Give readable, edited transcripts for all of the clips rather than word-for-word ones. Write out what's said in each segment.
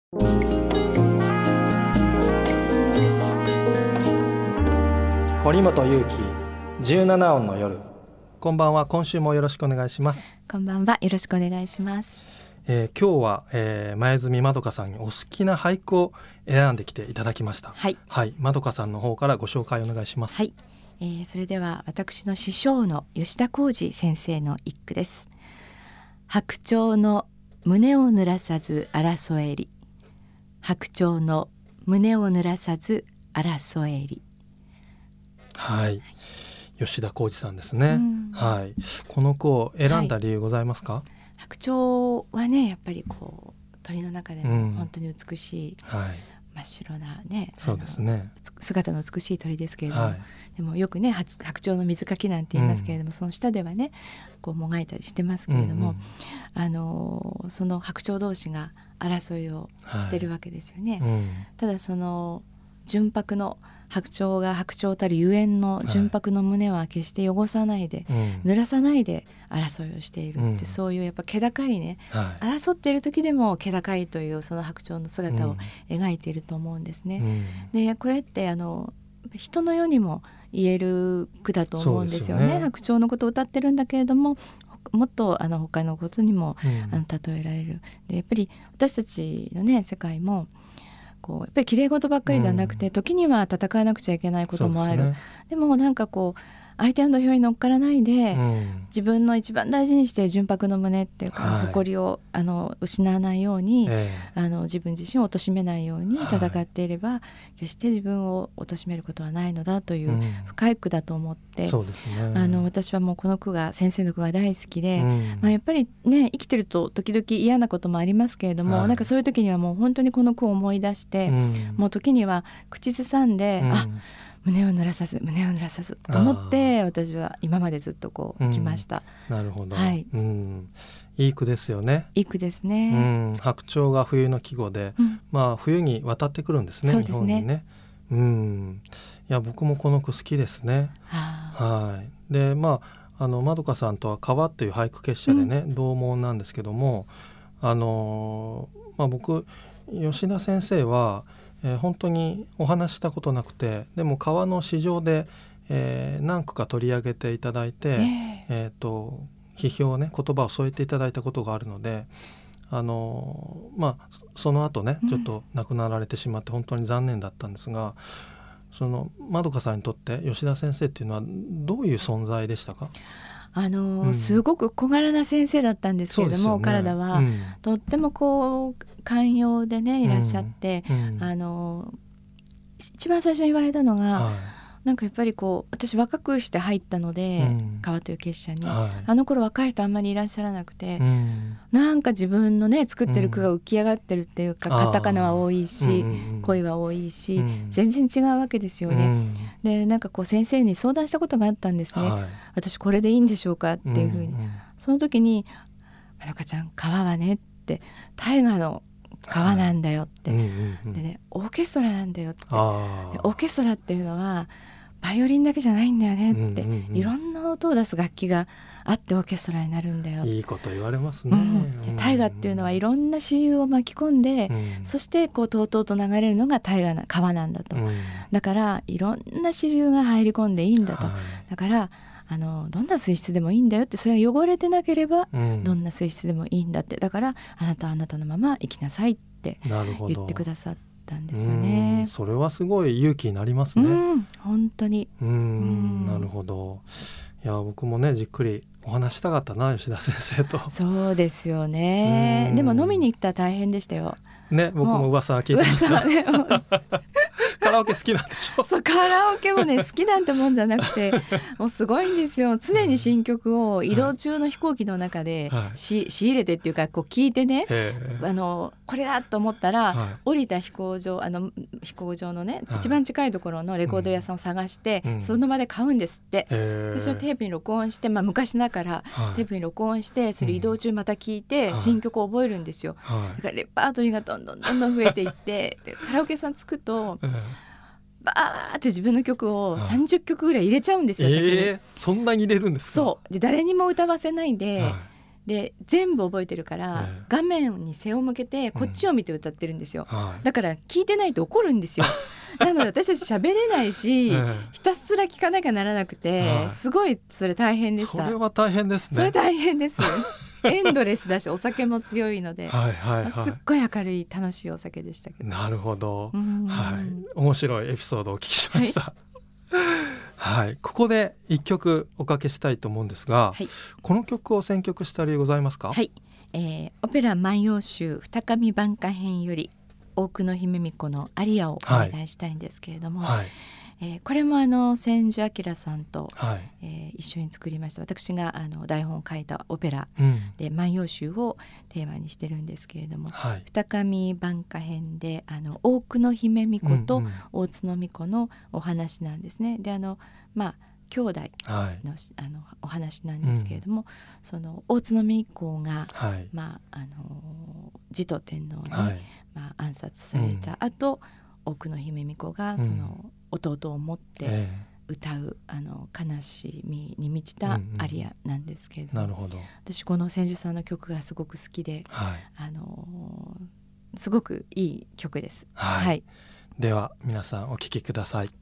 堀本裕樹17音の夜。こんばんは。今週もよろしくお願いします。 こんばんは。よろしくお願いします。 今日は、前住まどかさんにお好きな俳句を選んできていただきました。 はい、 はい、まどかさんの方からご紹介お願いします。 はい、それでは私の師匠の吉田浩二先生の一句です。白鳥の胸を濡らさず争えり、白鳥の胸を濡らさず争えり。 はい、吉田浩二さんですね。はい、この句を選んだ理由ございますか？ 白鳥はね、やっぱりこう鳥の中でも本当に美しい、真っ白なね、 そうですね、 姿の美しい鳥ですけれども、でもよくね白鳥の水かきなんて言いますけれども、その下ではねこうもがいたりしてますけれども、その白鳥同士が争いをしてるわけですよね。ただその純白の白鳥が白鳥たるゆえんの純白の胸は決して汚さないで、濡らさないで争いをしているって、そういうやっぱ気高いね、争っている時でも気高いというその白鳥の姿を描いていると思うんですね。でこれって人の世にも言える句だと思うんですよね。白鳥のことを歌ってるんだけれども、もっと他のことにも例えられる。でやっぱり私たちのね世界もこうやっぱり綺麗事ばっかりじゃなくて、時には戦わなくちゃいけないこともある。でもなんかこう相手の土俵に乗っからないで、自分の一番大事にしている純白の胸っていうか、誇りを失わないように、自分自身を貶めないように戦っていれば、決して自分を貶めることはないのだという深い句だと思って、私はもうこの句が先生の句が大好きで、やっぱりね生きてると時々嫌なこともありますけれども、なんかそういう時にはもう本当にこの句を思い出して、もう時には口ずさんで、胸を濡らさず胸を濡らさずと思って私は今までずっとこう来ました。 なるほど、いい句ですよね。 いい句ですね。 白鳥が冬の季語で、冬に渡ってくるんですね。 そうですね。 日本にね。いや僕もこの句好きですね。でまどかさんとは川という俳句結社でね、同門なんですけども、僕吉田先生は本当にお話したことなくて、でも川の市場で、何句か取り上げていただいて、批評ね、言葉を添えていただいたことがあるので、その後ねちょっと亡くなられてしまって本当に残念だったんですが、そのまどかさんにとって吉田先生っていうのはどういう存在でしたか？ すごく小柄な先生だったんですけれども、体は、とってもこう寛容でねいらっしゃって、一番最初に言われたのが、なんかやっぱりこう私若くして入ったので、川という結社に、あの頃若い人あんまりいらっしゃらなくて、なんか自分のね作ってる句が浮き上がってるっていうか、カタカナは多いし、恋は多いし、全然違うわけですよね。でなんかこう先生に相談したことがあったんですね。私これでいいんでしょうかっていうふうに。その時にまどかちゃん川はねって大河の川なんだよって、でねオーケストラなんだよって、オーケストラっていうのはバイオリンだけじゃないんだよねって、いろんな音を出す楽器があってオーケストラになるんだよ。 いいこと言われますね。 で大河っていうのはいろんな支流を巻き込んで、そしてこうとうとうと流れるのが川なんだと、だからいろんな支流が入り込んでいいんだと、だからどんな水質でもいいんだよって、それは汚れてなければどんな水質でもいいんだって、だからあなたはあなたのまま生きなさいって言ってくださったんですよね。 それはすごい勇気になりますね。 本当に。 なるほど。いや僕もねじっくりお話したかったな、吉田先生と。 そうですよね。でも飲みに行ったら大変でしたよね。僕も噂は聞いてますが、カラオケ好きなんでしょ。 そう、カラオケもね好きなんてもんじゃなくて、もうすごいんですよ。常に新曲を移動中の飛行機の中で、仕入れてっていうかこう聞いてね、これだと思ったら、降りた飛行場のね、一番近いところのレコード屋さんを探して、その場で買うんですって。でそれをテープに録音して、昔ながらテープに録音して、それ移動中また聞いて、新曲を覚えるんですよ。だからレパートリーがどんどん増えていってでカラオケさん着くとバーって自分の曲を30曲ぐらい入れちゃうんですよ、先に。 そんなに入れるんですか？ そうで誰にも歌わせないで、 で全部覚えてるから、画面に背を向けてこっちを見て歌ってるんですよ、だから聞いてないと怒るんですよなので私たち喋れないし、ひたすら聞かなきゃならなくて、すごいそれ大変でした。 それは大変ですね。 それ大変ですエンドレスだしお酒も強いので、すっごい明るい楽しいお酒でしたけど。 なるほど、面白いエピソードをお聞きしました、ここで一曲おかけしたいと思うんですが、この曲を選曲した理由ございますか？ オペラ万葉集二上挽歌編より大久野姫巫女のアリアをお願いしたいんですけれども、これも千住明さんと、一緒に作りました。私が台本を書いたオペラで、万葉集をテーマにしてるんですけれども、二上挽歌編で大久野姫巫女と大津の巫女のお話なんですね。で兄弟の、お話なんですけれども、その大津の巫女が、持統天皇に、暗殺された後、大久野姫巫女がその弟を思って歌う、悲しみに満ちたアリアなんですけれども、 なるほど。 私この千住さんの曲がすごく好きで、すごくいい曲です。 では皆さんお聴きください。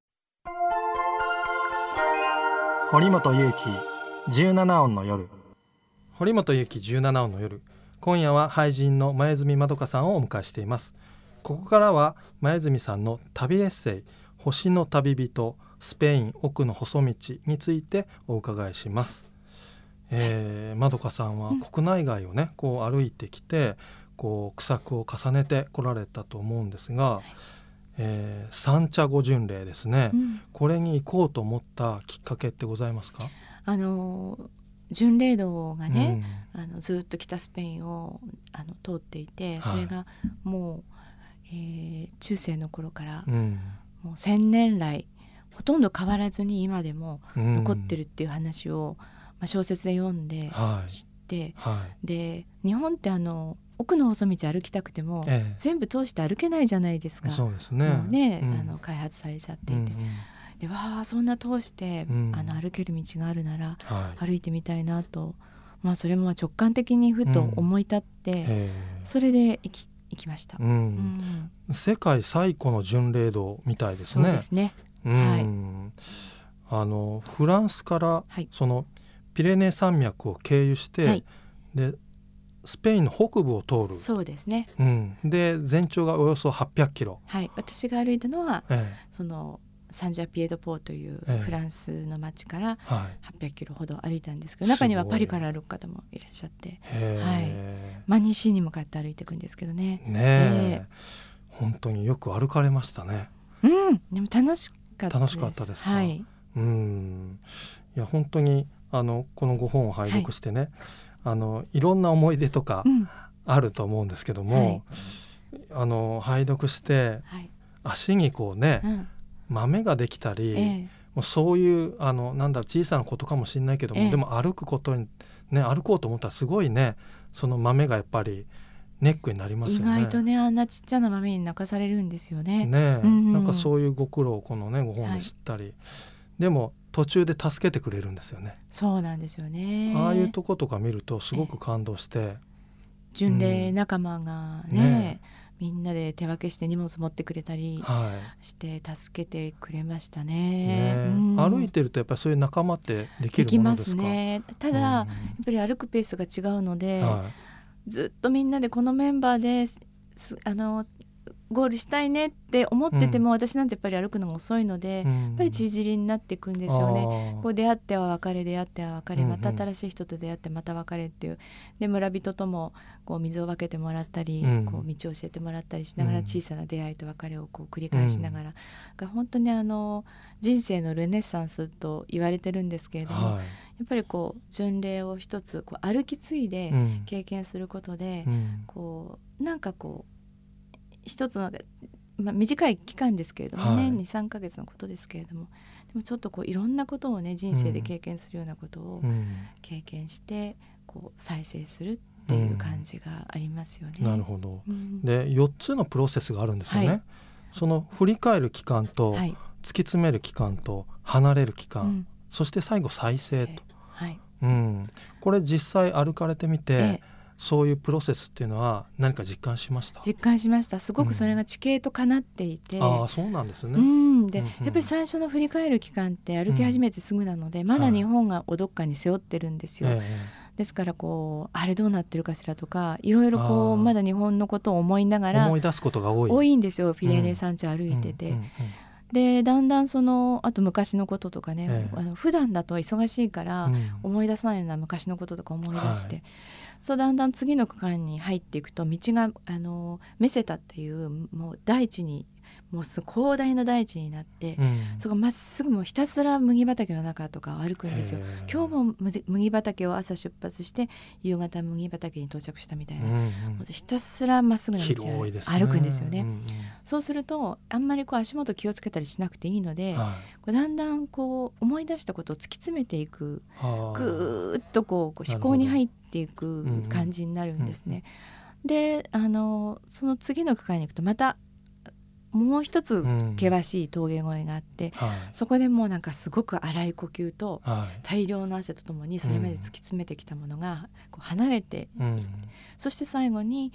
堀本裕樹17音の夜。堀本裕樹17音の夜、今夜は俳人の前住まどかさんをお迎えしています。ここからは前住さんの旅エッセイ星の旅人スペイン奥の細道についてお伺いします。まどかさんは国内外をねこう歩いてきてこう句作を重ねてこられたと思うんですが、三茶五巡礼ですね、これに行こうと思ったきっかけってございますか？ 巡礼道がね、ずっと北スペインを通っていて、それがもう、中世の頃から、もう1000年来ほとんど変わらずに今でも残ってるっていう話を、小説で読んで知って、で日本って奥の細道歩きたくても、全部通して歩けないじゃないですか。 そうですね。 もうね、開発されちゃっていて、でそんな通して、歩ける道があるなら、歩いてみたいなと、それも直感的にふと思い立って、それで行きました。 世界最古の巡礼道みたいですね。 そうですね。 フランスから、そのピレネー山脈を経由して、でスペインの北部を通る。 そうですね。 で全長がおよそ800キロ。 私が歩いたのは、そのサンジャピエドポーというフランスの町から800キロほど歩いたんですけど、中にはパリから歩く方もいらっしゃって、西に向かって歩いていくんですけどね。 本当によく歩かれましたね。 でも楽しかったです。 楽しかったですか？いや本当にこのご本を拝読してね、いろんな思い出とかあると思うんですけども、拝読して、足にこうね、豆ができたり、もうそういう小さなことかもしれないけども、でも歩くことにね、歩こうと思ったらすごいね、その豆がやっぱりネックになりますよね。 意外とね、あんなちっちゃな豆に泣かされるんですよね。 なんかそういうご苦労をこのねご本で知ったり、でも途中で助けてくれるんですよね。 そうなんですよね。 ああいうとことか見るとすごく感動して、 巡礼仲間がね、みんなで手分けして荷物持ってくれたりして助けてくれましたね。 歩いてるとやっぱりそういう仲間ってできるものですか？ できますね。ただ、やっぱり歩くペースが違うので、ずっとみんなでこのメンバーでゴールしたいねって思ってても、私なんてやっぱり歩くのが遅いので、やっぱり縮りになっていくんですよね。こう出会っては別れ、出会っては別れ、また新しい人と出会ってまた別れっていう、で村人ともこう水を分けてもらったり、こう道を教えてもらったりしながら、小さな出会いと別れをこう繰り返しながら、本当に人生のルネッサンスと言われてるんですけれども、やっぱりこう巡礼を一つこう歩き継いで経験することで、こうなんかこう一つの、短い期間ですけれども、年に3ヶ月のことですけれども、でもちょっとこういろんなことをね、人生で経験するようなことを経験して、こう再生するっていう感じがありますよね。 なるほど。で4つのプロセスがあるんですよね。その振り返る期間と、突き詰める期間と離れる期間、そして最後再生と、 これ実際歩かれてみて、そういうプロセスっていうのは何か実感しました？ 実感しました。すごくそれが地形とかなっていて、 そうなんですね。 で、やっぱり最初の振り返る期間って歩き始めてすぐなので、まだ日本がどっかに背負ってるんですよ。ですからあれどうなってるかしらとか、いろいろまだ日本のことを思いながら思い出すことが多いんですよ。ピレーネ山地歩いてて、でだんだんあと昔のこととかね、普段だと忙しいから思い出さないような昔のこととか思い出して、だんだん次の区間に入っていくと、道がメセタっていうもう大地に、もう広大な大地になって、そこまっすぐもうひたすら麦畑の中とかを歩くんですよ。今日も麦畑を朝出発して夕方麦畑に到着したみたいな、ひたすらまっすぐな道を歩くんですよね。そうするとあんまり足元気をつけたりしなくていいので、だんだん思い出したことを突き詰めていく、ぐーっと思考に入っていく感じになるんですね。でその次の区間に行くとまたもう一つ険しい峠越えがあって、そこでもうなんかすごく荒い呼吸と大量の汗とともにそれまで突き詰めてきたものが離れて、そして最後に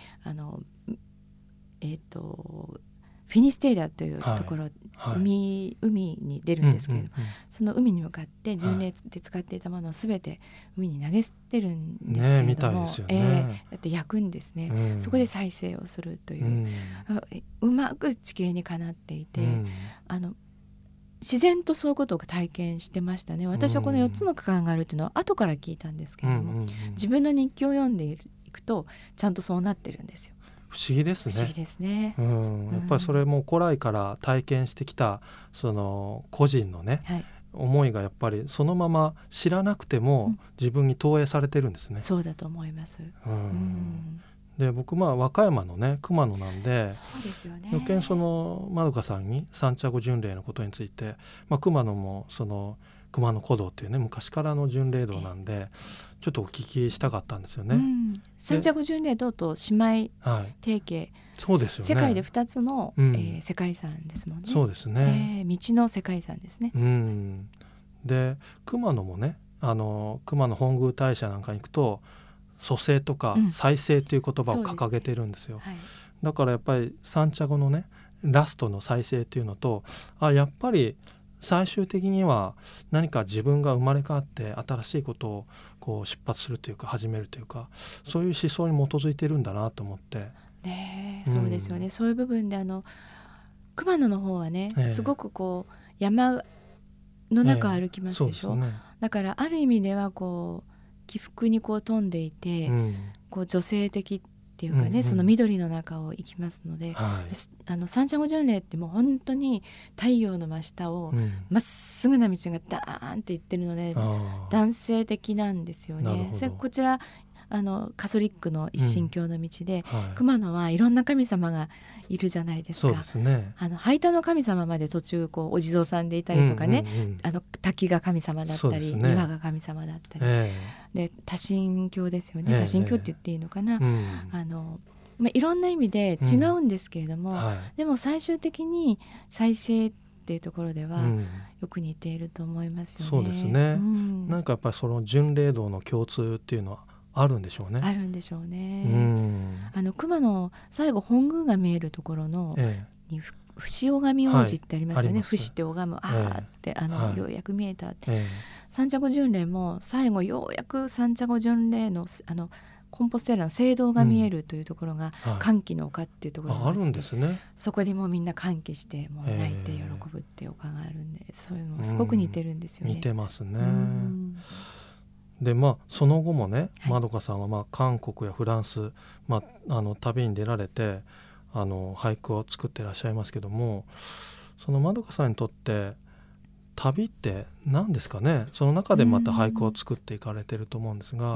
フィニステーリアというところ、海に出るんですけれども、その海に向かって巡礼で使っていたものを全て海に投げ捨てるんですけれども、あと焼くんですね。そこで再生をするという、うまく地形にかなっていて、自然とそういうことを体験してましたね。私はこの4つの区間があるというのは後から聞いたんですけれども、自分の日記を読んでいくとちゃんとそうなってるんですよ。 不思議ですね。 不思議ですね。 やっぱりそれも古来から体験してきたその個人のね、思いがやっぱりそのまま知らなくても自分に投影されてるんですね。 そうだと思います。 で僕和歌山のね熊野なんで、 そうですよね。 余計まどかさんにサンチャゴ巡礼のことについて、熊野も熊野古道っていうね昔からの巡礼道なんでちょっとお聞きしたかったんですよね。 サンチャゴ巡礼道と姉妹提携、 そうですよね。 世界で2つの、世界遺産ですもんね。 そうですね、 道の世界遺産ですね。 で熊野もね熊野本宮大社なんかに行くと蘇生とか再生という言葉を掲げてるんですよ。だからやっぱりサンチャゴのねラストの再生っていうのと、やっぱり最終的には何か自分が生まれ変わって新しいことを出発するというか始めるというか、そういう思想に基づいてるんだなと思って、 そうですよね。そういう部分で熊野の方はね、すごく山の中を歩きますでしょ。だからある意味では起伏に富んでいて、女性的っていうかね、その緑の中を行きますので、サンチャゴ巡礼ってもう本当に太陽の真下をまっすぐな道がダーンって行ってるので、男性的なんですよね。こちらカソリックの一神教の道で、熊野はいろんな神様がいるじゃないですか。 そうですね。 灰田の神様まで途中お地蔵さんでいたりとかね、滝が神様だったり、岩が神様だったり、で多神教ですよね。多神教って言っていいのかな。いろんな意味で違うんですけれども、でも最終的に再生っていうところではよく似ていると思いますよね。 そうですね。なんかやっぱりその巡礼道の共通っていうのはあるんでしょうね。 あるんでしょうね。熊野最後本宮が見えるところの、に伏拝王子ってありますよね。伏して拝む、ってようやく見えたって、サンチャゴ巡礼も最後ようやくサンチャゴ巡礼のコンポステーラの聖堂が見えるというところが、歓喜の丘っていうところがあるんですね。 そこでもうみんな歓喜してもう泣いて喜ぶっていう丘があるんで、そういうのすごく似てるんですよね。 似てますね。でその後もね、まどかさんは韓国やフランス、旅に出られて俳句を作ってらっしゃいますけども、そのまどかさんにとって旅って何ですかね。その中でまた俳句を作っていかれてると思うんですが、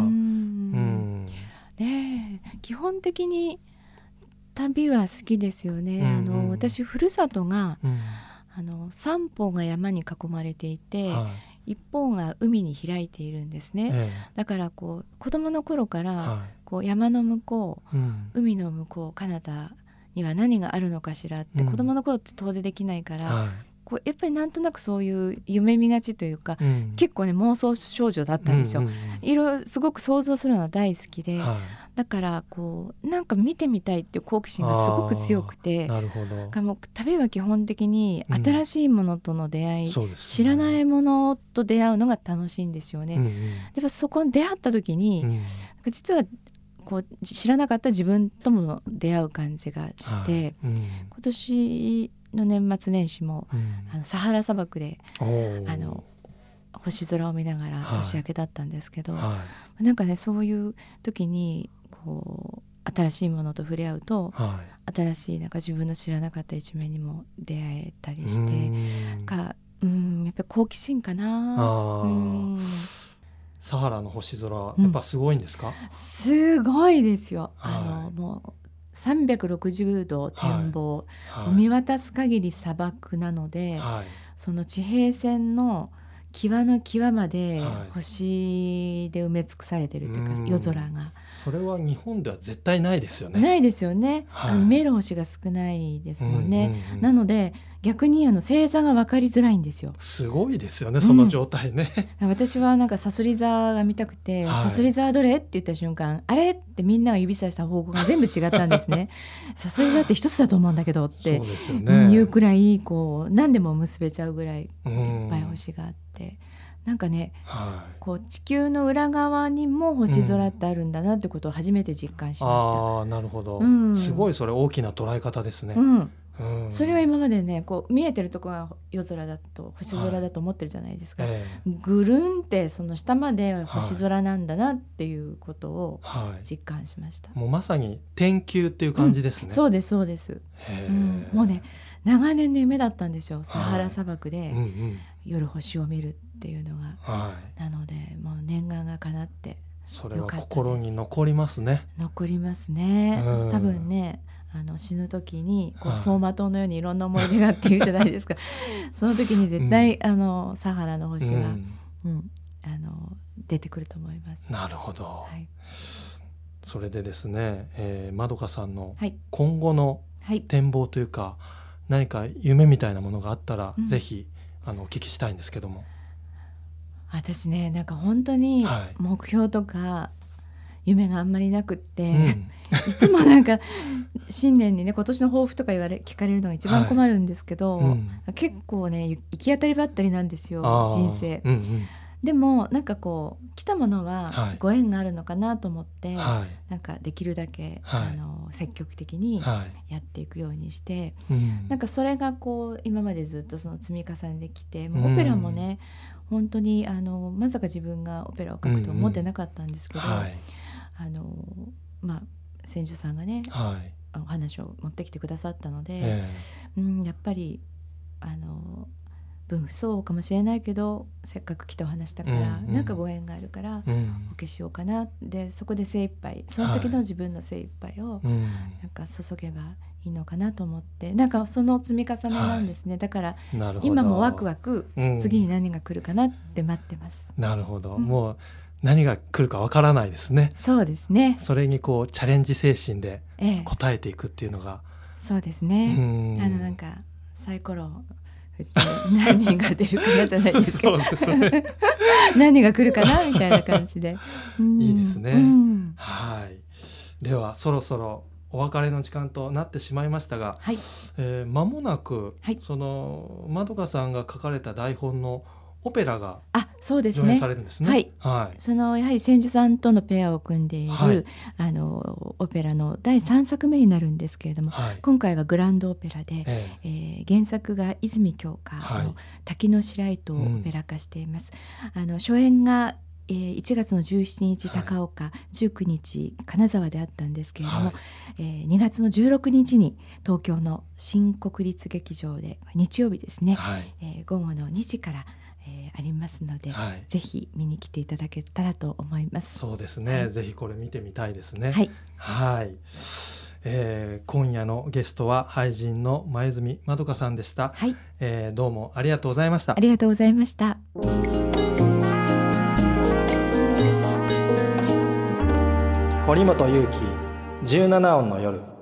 基本的に旅は好きですよね。私ふるさとが、三方が山に囲まれていて、一方が海に開いているんですね。だから子供の頃から、山の向こう、海の向こう彼方には何があるのかしらって、子供の頃って遠出できないから、 こうやっぱりなんとなくそういう夢見がちというか、結構ね妄想少女だったんですよ。いろいろすごく想像するのは大好きで、だからこうなんか見てみたいっていう好奇心がすごく強くて、 なるほど。 もう旅は基本的に新しいものとの出会い、知らないものと出会うのが楽しいんですよね。でもそこに出会った時に、実はこう知らなかった自分とも出会う感じがして、今年の年末年始も、サハラ砂漠で星空を見ながら年明けだったんですけど、なんかねそういう時にこう新しいものと触れ合うと、新しいなんか自分の知らなかった一面にも出会えたりして、やっぱり好奇心かな。 サハラの星空やっぱすごいんですか？ すごいですよ。もう360度展望、見渡す限り砂漠なので、その地平線の際の際まで星で埋め尽くされてるというか、夜空が。 それは日本では絶対ないですよね。 ないですよね。見える星が少ないですもんね。なので逆に星座が分かりづらいんですよ。 すごいですよね、その状態ね。 私はなんかさそり座が見たくて、さそり座はどれって言った瞬間、あれってみんなが指さした方向が全部違ったんですね。さそり座って一つだと思うんだけどっていうくらい、こう何でも結べちゃうぐらいいっぱい星があって、なんかね、こう地球の裏側にも星空ってあるんだなってことを初めて実感しました。 なるほど、すごいそれ大きな捉え方ですね。それは今までね、こう見えてるところが夜空だと星空だと思ってるじゃないですか。ぐるんってその下まで星空なんだなっていうことを実感しました。 もうまさに天球っていう感じですね。 そうですそうです。もうね長年の夢だったんですよ。サハラ砂漠で夜星を見るっていうのが、なのでもう念願が叶ってよかったです。 それは心に残りますね。 残りますね。多分ね死ぬ時にこう走馬灯のようにいろんな思い出があって言うじゃないですか。その時に絶対、サハラの星は、出てくると思います。 なるほど、それでですね、まどかさんの今後の展望というか、何か夢みたいなものがあったら、ぜひお聞きしたいんですけども。 私ね、なんか本当に目標とか夢があんまりなくって、いつもなんか新年にね今年の抱負とか聞かれるのが一番困るんですけど、結構ね行き当たりばったりなんですよ人生。でもなんかこう来たものはご縁があるのかなと思って、なんかできるだけ、積極的にやっていくようにして、なんかそれがこう今までずっとその積み重ねてきて、もうオペラもね本当にまさか自分がオペラを書くとは思ってなかったんですけど、千住さんがね、お話を持ってきてくださったので、やっぱり分不相応かもしれないけどせっかく来てお話したから、なんかご縁があるからお受けしようかな。でそこで精一杯、その時の自分の精一杯をなんか注げばいいのかなと思って、なんかその積み重ねなんですね。だから今もワクワク、次に何が来るかなって待ってます。 なるほど、もう何が来るかわからないですね。 そうですね。 それにこうチャレンジ精神で応えていくっていうのが、 そうですね。なんかサイコロ何が出るかなじゃないですか。 そうですね。 何が来るかなみたいな感じで、 いいですね。はい。ではそろそろお別れの時間となってしまいましたが、間もなく、そのまどかさんが書かれた台本のオペラが上演されるんですね。 そのやはり千住さんとのペアを組んでいる、オペラの第3作目になるんですけれども、今回はグランドオペラで、原作が泉鏡花の滝の白糸をオペラ化しています。初演が1月の17日高岡、19日金沢であったんですけれども、2月の16日に東京の新国立劇場で日曜日ですね、午後の2時からありますので、ぜひ見に来ていただけたらと思います。 そうですね、ぜひこれ見てみたいですね。今夜のゲストは俳人の前住まどかさんでした。どうもありがとうございました。 ありがとうございました。 堀本裕樹17音の夜。